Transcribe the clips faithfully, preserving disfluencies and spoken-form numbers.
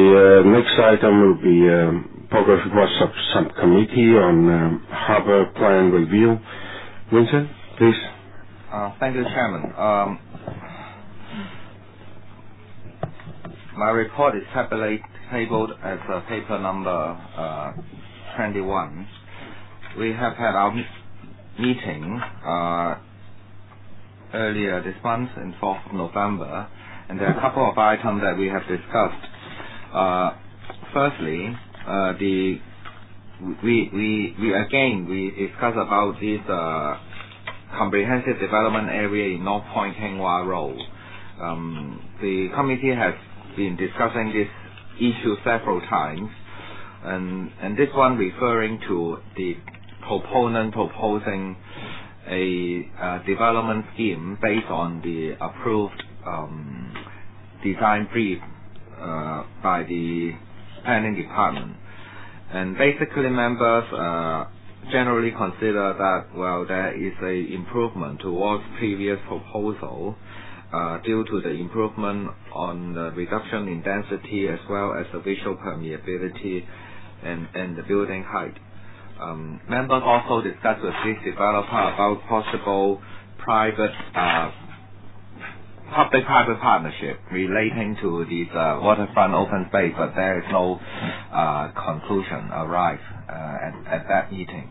The uh, next item will be um, progress report sub subcommittee on um, harbor plan review. Vincent, please. Uh, thank you, Chairman. Um, my report is tabulate, tabled as uh, paper number uh, twenty-one. We have had our meeting uh, earlier this month, in fourth of November, and there are a couple of items that we have discussed. Uh, firstly, uh, the we we we again we discuss about this uh, comprehensive development area in North Point Heng Wah Road. Um, the committee has been discussing this issue several times, and and this one referring to the proponent proposing a uh, development scheme based on the approved um, design brief uh, by the planning department. And basically members uh, generally consider that, well, there is a improvement towards previous proposal uh, due to the improvement on the reduction in density as well as the visual permeability and, and the building height. Um, members also discussed with this developer about possible private uh, public-private partnership relating to this uh, waterfront open space, but there is no uh, conclusion arrived uh, at, at that meeting.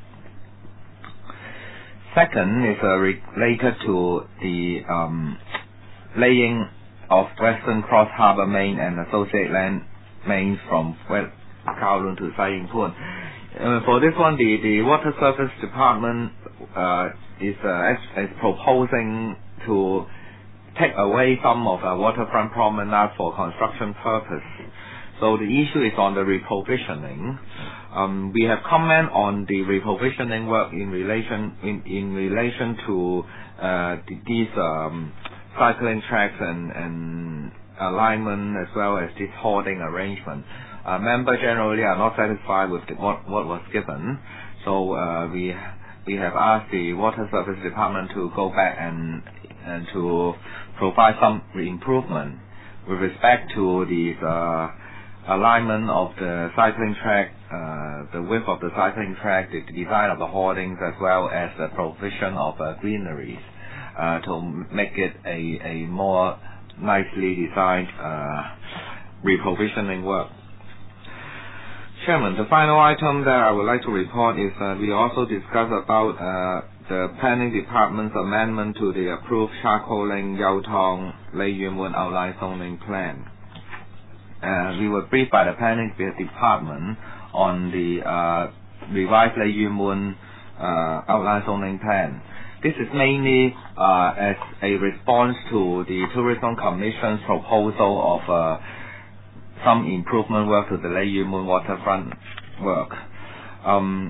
Second is uh, related to the um, laying of Western Cross Harbour Main and associate land mains from Kowloon to Sai Ying Pun. Uh, for this one, the, the Water Service Department uh, is, uh, is proposing to take away some of the waterfront promenade for construction purpose. So the issue is on the reprovisioning. Um, we have comment on the reprovisioning work in relation in, in relation to uh, the, these um, cycling tracks and, and alignment as well as this hoarding arrangement. Uh, members generally are not satisfied with the, what, what was given, so uh, we we have asked the Water Service Department to go back and and to provide some improvement with respect to the uh, alignment of the cycling track, uh, the width of the cycling track, the design of the hoardings, as well as the provision of uh, greeneries uh, to make it a, a more nicely designed uh, reprovisioning work. Chairman, the final item that I would like to report is uh, we also discussed about uh, the Planning Department's amendment to the approved Charcoal Lane Yau Tong Lei Yuen Mun Outline Zoning Plan. Uh, we were briefed by the Planning Department on the uh, revised Lei Yuen Mun uh, Outline Zoning Plan. This is mainly uh, as a response to the Tourism Commission's proposal of uh, some improvement work to the Lei Yuen Mun waterfront work. Um,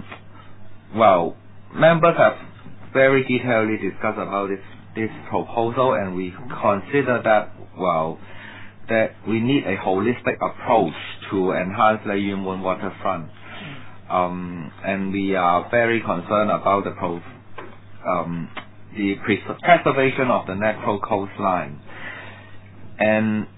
well, members have very detailedly discussed about this this proposal, and we consider that, well, that we need a holistic approach to enhance Lei Yuen Mun waterfront. Um, and we are very concerned about the pro, um, the pres preservation of the natural coastline. And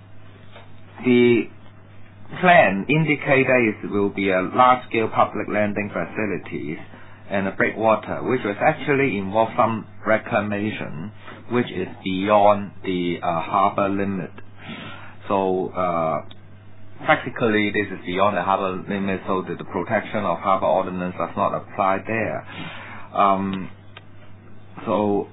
the plan indicates that it will be a large-scale public landing facilities and a breakwater, which was actually involve some reclamation, which is beyond the uh, harbour limit. So uh, practically, this is beyond the harbour limit, so that the protection of harbour ordinance does not apply there. Um, so.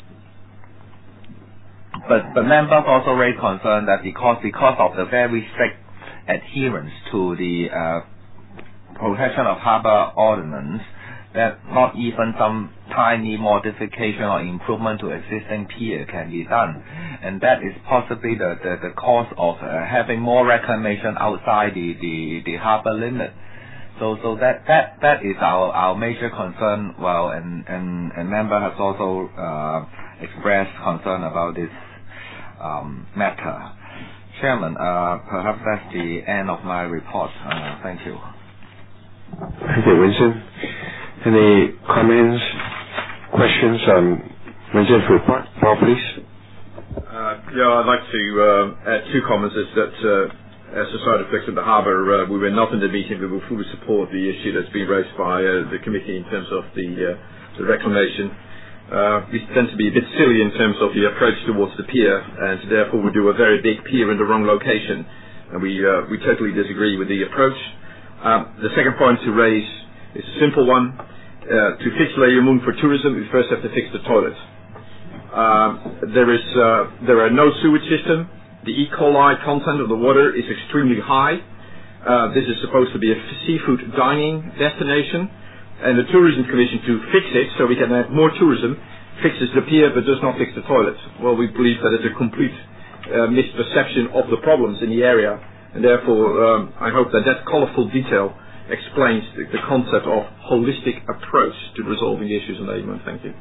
But the members also raised concern that because because of the very strict adherence to the uh, protection of harbour ordinance, that not even some tiny modification or improvement to existing pier can be done, and that is possibly the the, the cause of uh, having more reclamation outside the the, the harbour limit. So so that that that is our our major concern. Well, and and and member has also uh, expressed concern about this um, matter. Chairman, uh, perhaps that's the end of my report. Uh, thank you. Thank you, Vincent. Any comments, questions on Vincent's report? Paul, please. Uh, yeah, I'd like to uh, add two comments. Is that uh, as a side effect of the harbour, uh, we were not in the meeting, but we fully support the issue that's been raised by uh, the committee in terms of the, uh, the reclamation. Uh, we tend to be a bit silly in terms of the approach towards the pier, and therefore we do a very big pier in the wrong location, and we uh, we totally disagree with the approach. Um, the second point to raise is a simple one. Uh, to fix Leye Moon for tourism, we first have to fix the toilet. Uh, there is uh, there are no sewage system. The E. coli content of the water is extremely high. Uh, this is supposed to be a seafood dining destination, and the Tourism Commission, to fix it so we can have more tourism, fixes the pier but does not fix the toilets. Well, we believe that is a complete uh, misperception of the problems in the area, and therefore um, I hope that that colourful detail explains the, the concept of holistic approach to resolving the issues in Leye Moon. Thank you.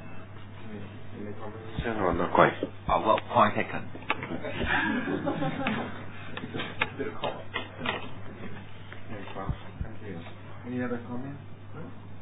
Or not quite? Uh, well, point taken. Any other comments?